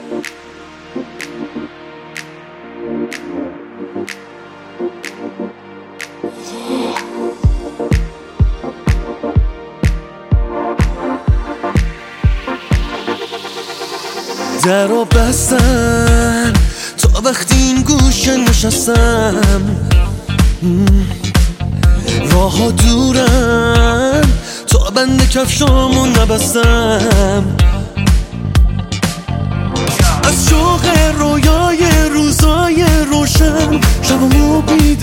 درو بستن تا وقتی این گوشه نشستم، راه ها دورن تا بند کفشامو نبستم. از شوق رویای روزای روشن شبمو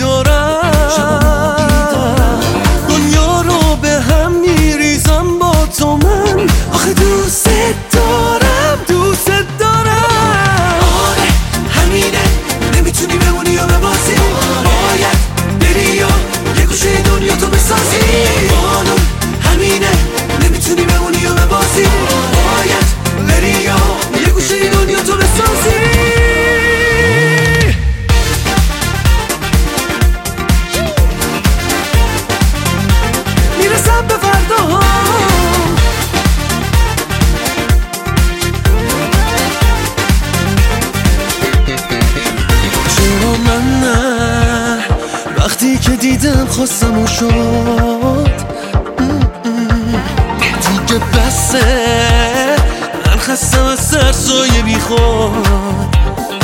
بیدارم، دنیا رو به هم میریزم با تو من. آخه دوست دارم دوست دارم. آره همینه، نمیتونی بمونی یا ببازی، باید بری یا یه گوشه دنیا تو بسازی. قانون همینه، نمیتونی بمونی یا ببازی، باید بری یا یه گوشه دنیا تو بسازی. میرسم به فرداها، چرا من نه؟ وقتی که دیدم خواستم و شد دیگه بسه، من خستم از سرسایه بی خود.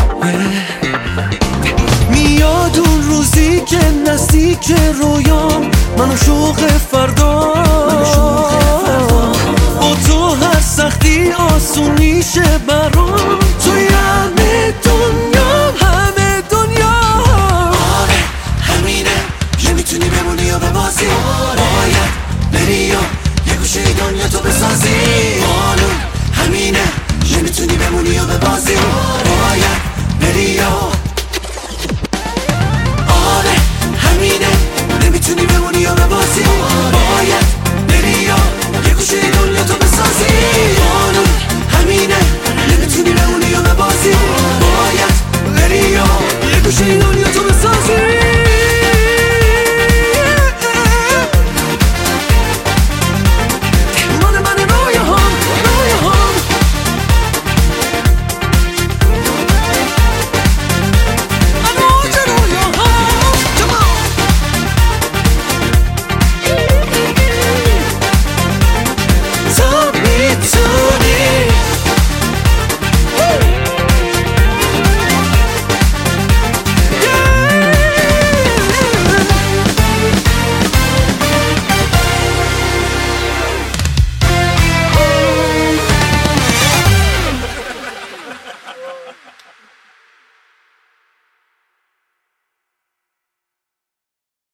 میاد اون روزی که نزدیک رویام، من و شوق فردا با تو هر سختی آسون میشه برام.